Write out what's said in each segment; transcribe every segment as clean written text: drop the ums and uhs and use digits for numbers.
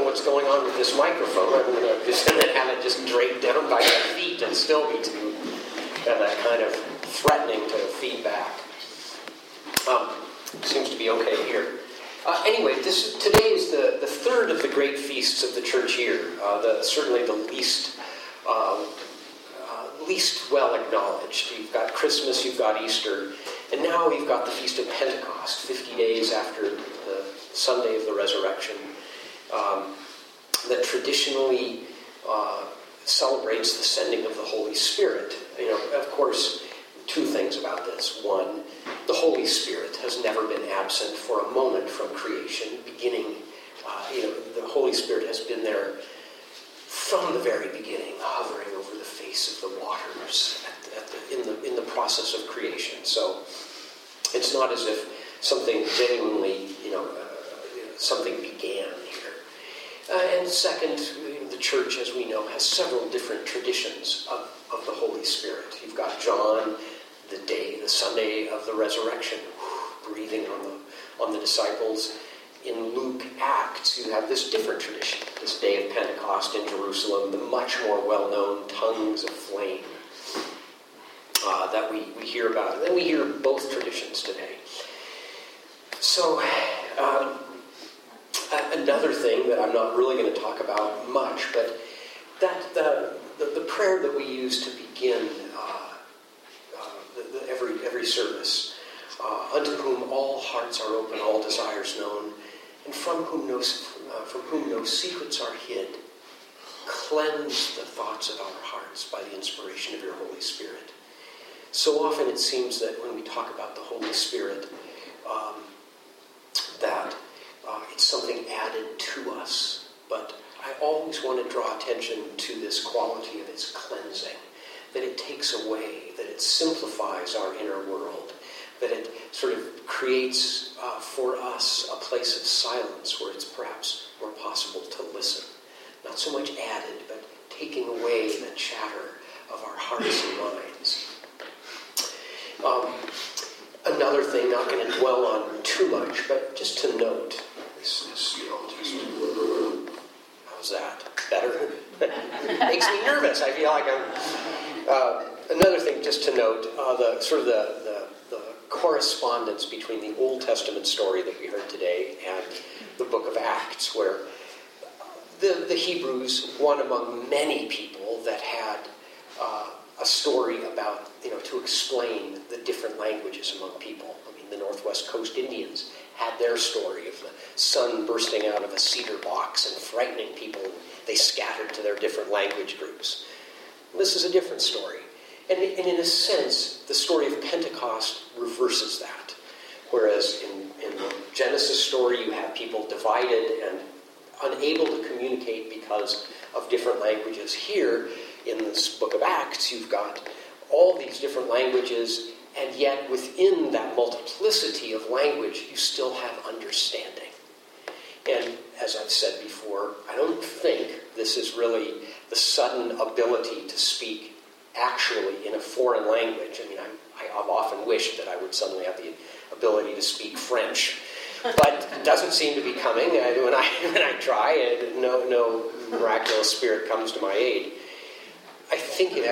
what's going on with this microphone. I'm going to just have it just draped down by my feet and still be too that kind of threatening to feedback. Seems to be okay here. Anyway, today is the third of the great feasts of the church year. Certainly the least well acknowledged. You've got Christmas, you've got Easter, and now we've got the Feast of Pentecost, 50 days after the Sunday of the Resurrection, that traditionally celebrates the sending of the Holy Spirit. Of course, two things about this. One, the Holy Spirit has never been absent for a moment from creation, beginning. The Holy Spirit has been there from the very beginning, hovering over the face of the waters in the process of creation. So it's not as if something genuinely, something began here. And second, the church, as we know, has several different traditions of the Holy Spirit. You've got John, the Sunday of the resurrection, breathing on the disciples. In Luke, Acts, you have this different tradition, this day of Pentecost in Jerusalem, the much more well-known tongues of flame that we hear about. And then we hear both traditions today. So, another thing that I'm not really going to talk about much, but that the prayer that we use to begin every service, unto whom all hearts are open, all desires known, and from whom no secrets are hid, cleanse the thoughts of our hearts by the inspiration of your Holy Spirit. So often it seems that when we talk about the Holy Spirit, that it's something added to us. But I always want to draw attention to this quality of its cleansing, that it takes away, that it simplifies our inner world, that it sort of creates for us a place of silence where it's perhaps more possible to listen. Not so much added, but taking away the chatter of our hearts and minds. Another thing, not going to dwell on too much, but just to note, how's that? Better? Makes me nervous. I feel like I'm... another thing just to note, the correspondence between the Old Testament story that we heard today and the book of Acts, where the Hebrews, one among many people that had a story about, to explain the different languages among people. I mean, the Northwest Coast Indians had their story of the sun bursting out of a cedar box and frightening people. They scattered to their different language groups. This is a different story. And in a sense, the story of Pentecost reverses that. Whereas in the Genesis story, you have people divided and unable to communicate because of different languages. Here, in this book of Acts, you've got all these different languages, and yet within that multiplicity of language, you still have understanding. And as I've said before, I don't think this is really the sudden ability to speak actually in a foreign language. I mean, I've often wished that I would suddenly have the ability to speak French, but it doesn't seem to be coming. When I try, no miraculous spirit comes to my aid. I think it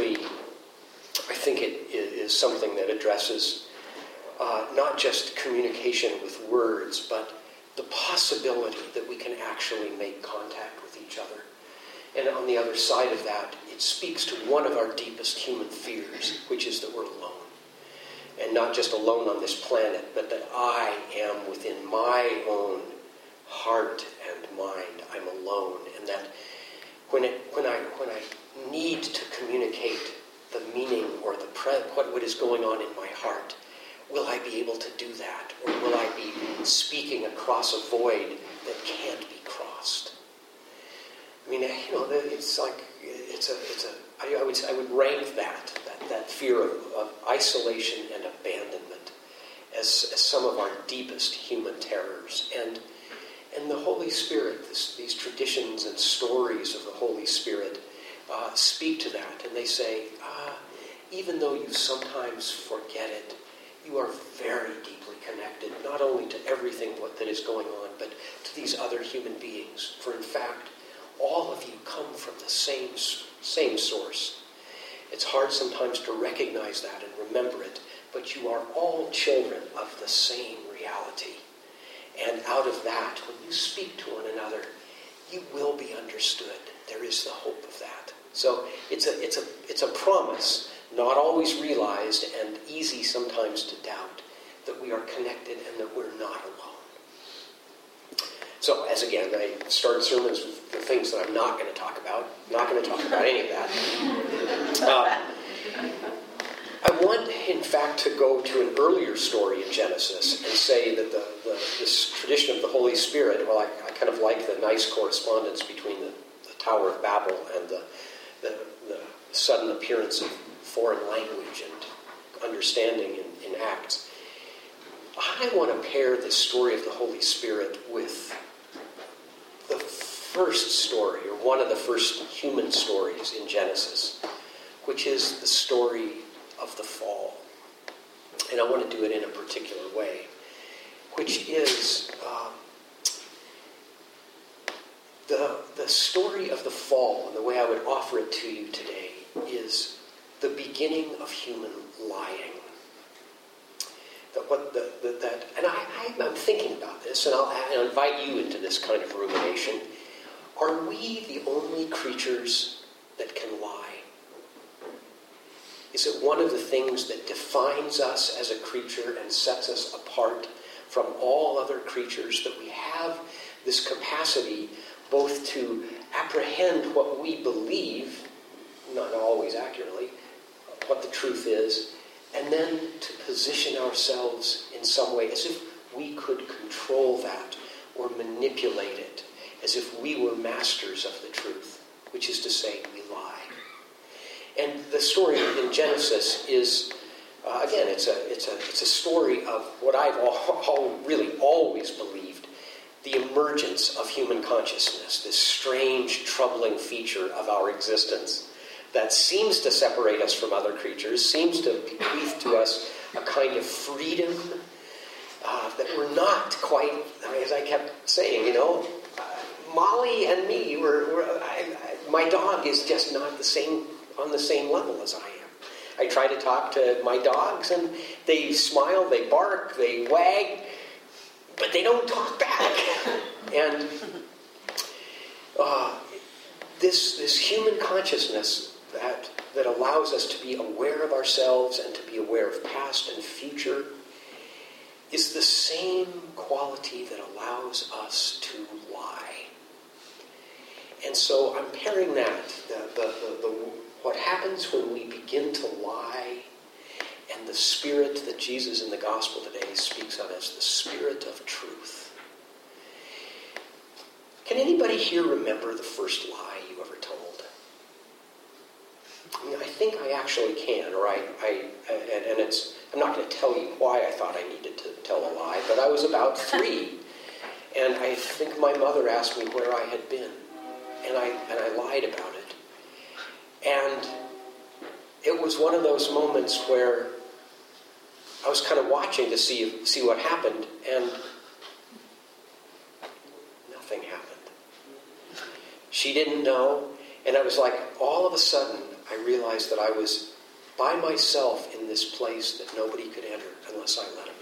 is something that addresses not just communication with words, but the possibility that we can actually make contact with each other. And on the other side of that, it speaks to one of our deepest human fears, which is that we're alone. And not just alone on this planet, but that I am within my own heart and mind, I'm alone. And that when I need to communicate the meaning or what is going on in my heart, will I be able to do that? Or will I be speaking across a void that can't be crossed? I mean, it's like, I would rank that fear of isolation and abandonment as some of our deepest human terrors. And the Holy Spirit, these traditions and stories of the Holy Spirit speak to that. And they say, even though you sometimes forget it, you are very deeply connected, not only to everything that is going on, but to these other human beings. For in fact, all of you come from the same source. It's hard sometimes to recognize that and remember it, but you are all children of the same reality. And out of that, when you speak to one another, you will be understood. There is the hope of that. So it's a promise, not always realized and easy sometimes to doubt, that we are connected and that we're not alone. So, as again, I start sermons with the things that I'm not going to talk about. Not going to talk about any of that. I want, in fact, to go to an earlier story in Genesis and say that this tradition of the Holy Spirit, well, I kind of like the nice correspondence between the Tower of Babel and the sudden appearance of foreign language and understanding in Acts. I want to pair the story of the Holy Spirit with the first story, or one of the first human stories in Genesis, which is the story of the fall. And I want to do it in a particular way, which is the story of the fall, and the way I would offer it to you today is the beginning of human lying. I'm thinking about this, and I'll invite you into this kind of rumination. Are we the only creatures that can lie? Is it one of the things that defines us as a creature and sets us apart from all other creatures, that we have this capacity both to apprehend what we believe, not always accurately, what the truth is, and then to position ourselves in some way as if we could control that or manipulate it, as if we were masters of the truth, which is to say, we lie. And the story in Genesis is, again, it's a story of what I've really always believed, the emergence of human consciousness, this strange, troubling feature of our existence that seems to separate us from other creatures, seems to bequeath to us a kind of freedom that we're not quite, as I kept saying, Molly and me, my dog is just not on the same level as I am. I try to talk to my dogs, and they smile, they bark, they wag, but they don't talk back. And this human consciousness that allows us to be aware of ourselves and to be aware of past and future is the same quality that allows us to lie. And so I'm pairing that, what happens when we begin to lie, and the spirit that Jesus in the gospel today speaks of as the spirit of truth. Can anybody here remember the first lie you ever told? I think I actually can, I'm not going to tell you why I thought I needed to tell a lie, but I was about 3, and I think my mother asked me where I had been, and I lied about it. And it was one of those moments where I was kind of watching to see what happened, and nothing happened. She didn't know, and I was like, all of a sudden, I realized that I was by myself in this place that nobody could enter unless I let him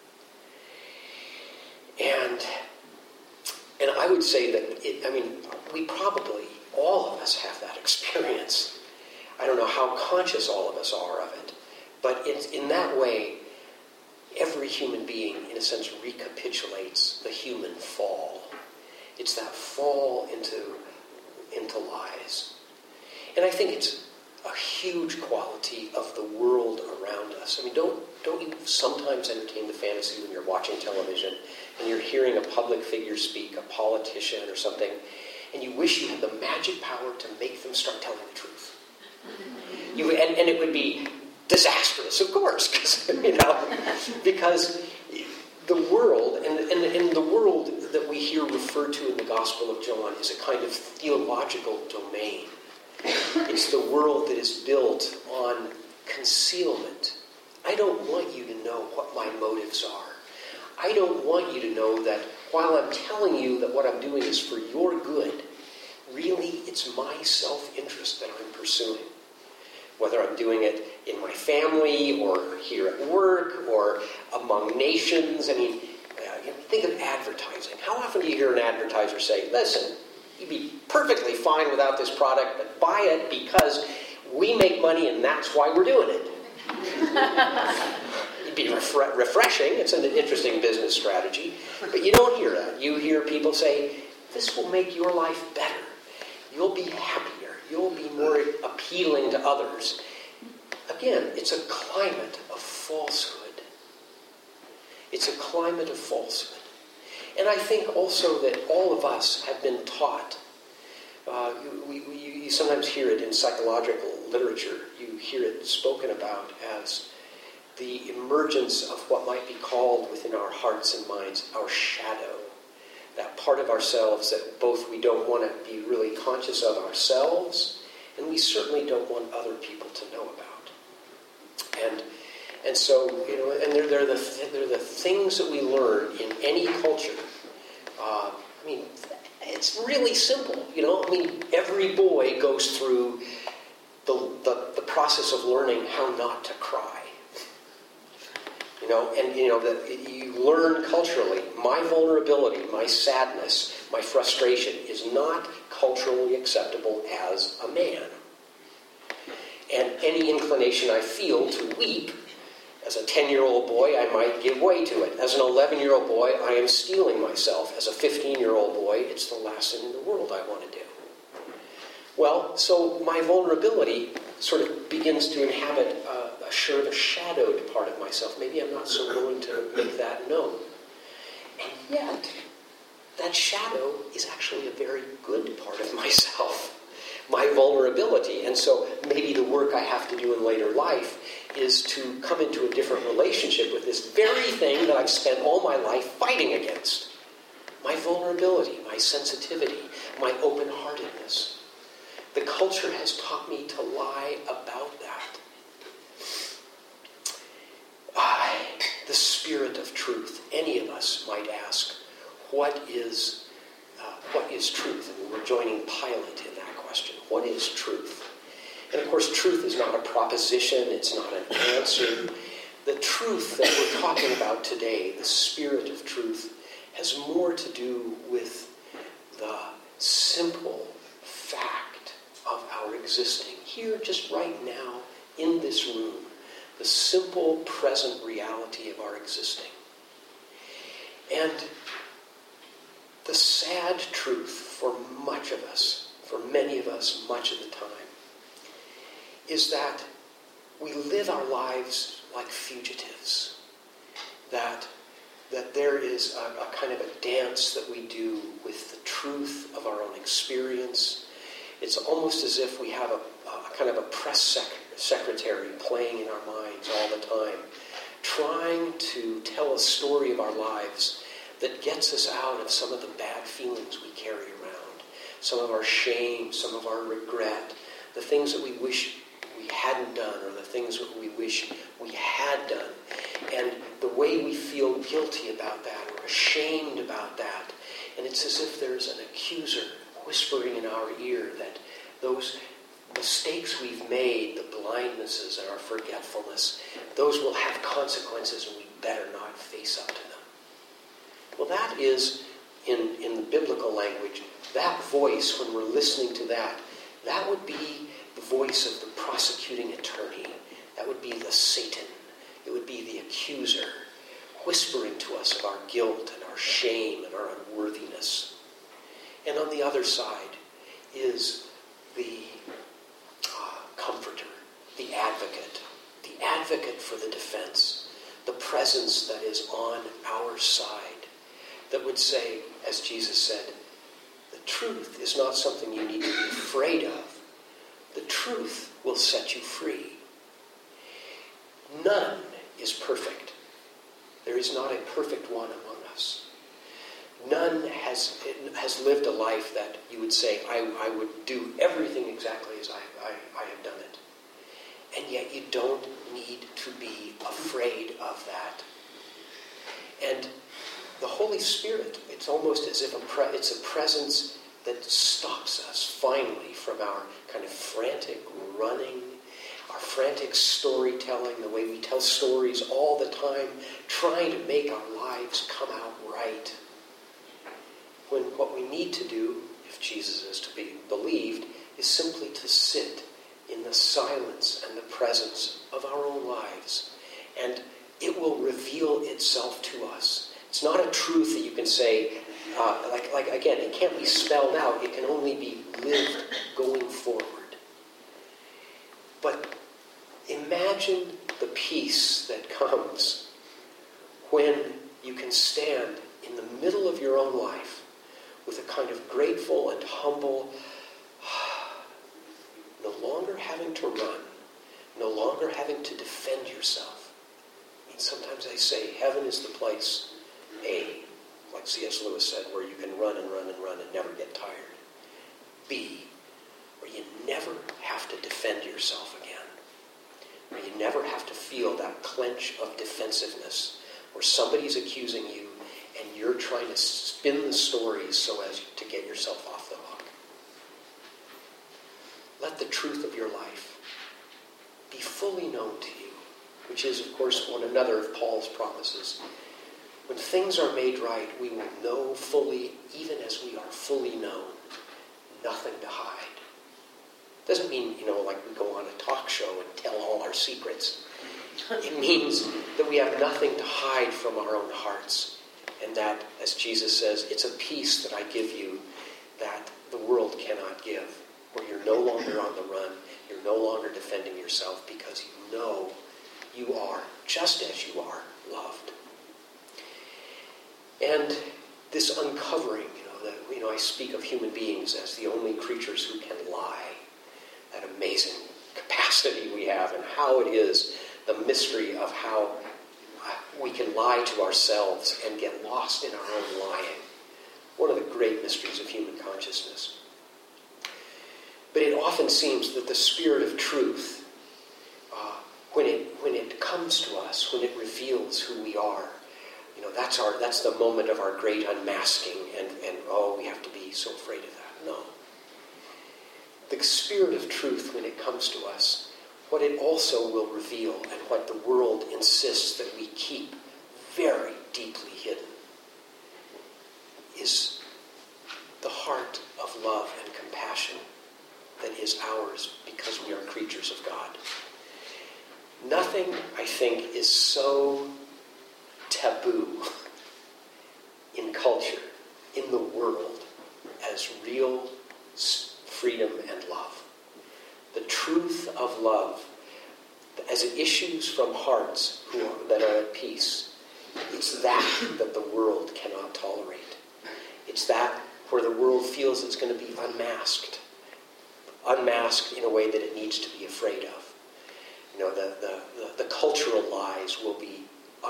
in. And I would say that, we probably, all of us have that experience. I don't know how conscious all of us are of it, but in that way, every human being, in a sense, recapitulates the human fall. It's that fall into lies. And I think it's a huge quality of the world around us. Don't you sometimes entertain the fantasy when you're watching television and you're hearing a public figure speak, a politician or something, and you wish you had the magic power to make them start telling the truth? And it would be disastrous, of course, because the world, and the world that we hear referred to in the Gospel of John is a kind of theological domain. It's the world that is built on concealment I don't want you to know what my motives are. I don't want you to know that while I'm telling you that what I'm doing is for your good, really it's my self-interest that I'm pursuing. Whether I'm doing it in my family or here at work or among nations. I mean, think of advertising. How often do you hear an advertiser say, listen, you'd be perfectly fine without this product, but buy it because we make money and that's why we're doing it. It'd be refreshing. It's an interesting business strategy. But you don't hear that. You hear people say, this will make your life better. You'll be happier. You'll be more appealing to others. Again, it's a climate of falsehood. It's a climate of falsehood. And I think also that all of us have been taught. You sometimes hear it in psychological literature. You hear it spoken about as the emergence of what might be called within our hearts and minds our shadow. That part of ourselves that both we don't want to be really conscious of ourselves, and we certainly don't want other people to know about. And so, and they're the things that we learn in any culture. I mean, it's really simple, every boy goes through the process of learning how not to cry. That you learn culturally, my vulnerability, my sadness, my frustration is not culturally acceptable as a man. And any inclination I feel to weep, as a 10-year-old boy, I might give way to it. As an 11-year-old boy, I am steeling myself. As a 15-year-old boy, it's the last thing in the world I want to do. Well, so my vulnerability sort of begins to inhabit a shadowed part of myself. Maybe I'm not so willing to make that known. And yet, that shadow is actually a very good part of myself, my vulnerability. And so maybe the work I have to do in later life is to come into a different relationship with this very thing that I've spent all my life fighting against. My vulnerability, my sensitivity, my open-heartedness. The culture has taught me to lie about that. The spirit of truth. Any of us might ask, what is truth? And we're joining Pilate in that question. What is truth? And of course, truth is not a proposition. It's not an answer. The truth that we're talking about today, the spirit of truth, has more to do with the simple fact of our existing. Here, just right now, in this room, the simple present reality of our existing. And the sad truth for much of us, for many of us, much of the time, is that we live our lives like fugitives. That there is a kind of a dance that we do with the truth of our own experience. It's almost as if we have a kind of a press secretary playing in our minds all the time, trying to tell a story of our lives that gets us out of some of the bad feelings we carry around, some of our shame, some of our regret, the things that we wish we hadn't done or the things that we wish we had done. And the way we feel guilty about that or ashamed about that. And it's as if there's an accuser whispering in our ear that those mistakes we've made, the blindnesses and our forgetfulness, those will have consequences and we better not face up to them. Well, that is, in the biblical language, that voice, when we're listening to that, that would be the voice of the prosecuting attorney. That would be the Satan. It would be the accuser, whispering to us of our guilt and our shame and our unworthiness. And on the other side is the comforter, the advocate for the defense, the presence that is on our side, that would say, as Jesus said, the truth is not something you need to be afraid of. The truth will set you free. None is perfect. There is not a perfect one among us. None has lived a life that you would say, I would do everything exactly as I have done it. And yet you don't need to be afraid of that. And the Holy Spirit, it's almost as if it's a presence that stops us finally from our kind of frantic running, our frantic storytelling, the way we tell stories all the time, trying to make our lives come out right. When what we need to do, if Jesus is to be believed, is simply to sit in the silence and the presence of our own lives. And it will reveal itself to us. It's not a truth that you can say, again, it can't be spelled out. It can only be lived going forward. But imagine the peace that comes when you can stand in the middle of your own life with a kind of grateful and humble, no longer having to run, no longer having to defend yourself. I mean, sometimes I say heaven is the place, like C.S. Lewis said, where you can run and run and run and never get tired. B, where you never have to defend yourself again. Where you never have to feel that clench of defensiveness where somebody's accusing you and you're trying to spin the stories so as to get yourself off the hook. Let the truth of your life be fully known to you, which is, of course, one another of Paul's promises. When things are made right, we will know fully, even as we are fully known, nothing to hide. Doesn't mean, like we go on a talk show and tell all our secrets. It means that we have nothing to hide from our own hearts. And that, as Jesus says, it's a peace that I give you that the world cannot give. Where you're no longer on the run, you're no longer defending yourself because you know you are, just as you are, loved. And this uncovering, I speak of human beings as the only creatures who can lie. That amazing capacity we have and how it is the mystery of how we can lie to ourselves and get lost in our own lying. One of the great mysteries of human consciousness. But it often seems that the Spirit of truth, when it comes to us, when it reveals who we are, that's the moment of our great unmasking, and we have to be so afraid of that. No. The Spirit of truth, when it comes to us, what it also will reveal, and what the world insists that we keep very deeply hidden, is the heart of love and compassion that is ours because we are creatures of God. Nothing, I think, is so taboo in culture, in the world, as real freedom and love. The truth of love, as it issues from hearts that are at peace, it's that the world cannot tolerate. It's that where the world feels it's going to be unmasked in a way that it needs to be afraid of. The cultural lies will be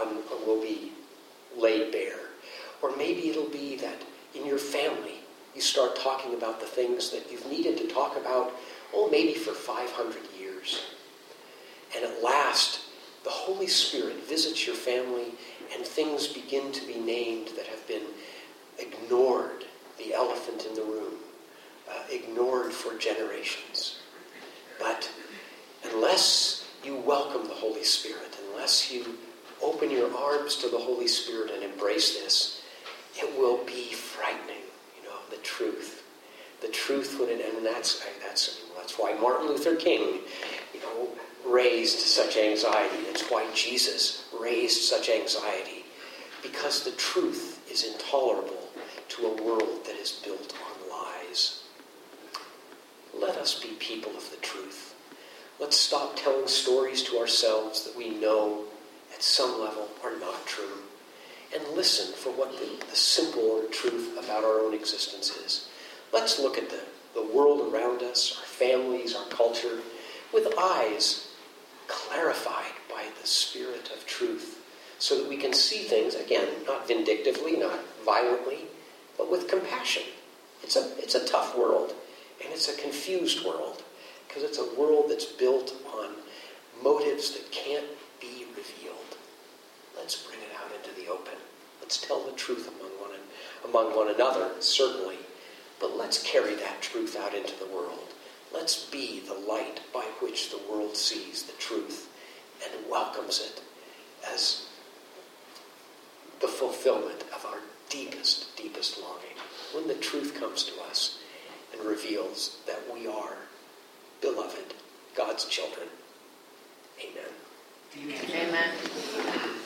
laid bare. Or maybe it'll be that in your family you start talking about the things that you've needed to talk about, maybe for 500 years. And at last, the Holy Spirit visits your family and things begin to be named that have been ignored, the elephant in the room, ignored for generations. But unless you welcome the Holy Spirit, unless you open your arms to the Holy Spirit and embrace this, it will be frightening. The truth. The truth and that's why Martin Luther King, raised such anxiety. It's why Jesus raised such anxiety. Because the truth is intolerable to a world that is built on lies. Let us be people of the truth. Let's stop telling stories to ourselves that we know at some level are not true. And listen for what the simple truth about our own existence is. Let's look at the world around us, our families, our culture, with eyes clarified by the Spirit of truth, so that we can see things, again, not vindictively, not violently, but with compassion. It's a tough world, and it's a confused world, because it's a world that's built on motives that can't be revealed, let's bring it out into the open. Let's tell the truth among one another, certainly, but let's carry that truth out into the world. Let's be the light by which the world sees the truth and welcomes it as the fulfillment of our deepest, deepest longing. When the truth comes to us and reveals that we are beloved, God's children. Amen. Amen. Amen.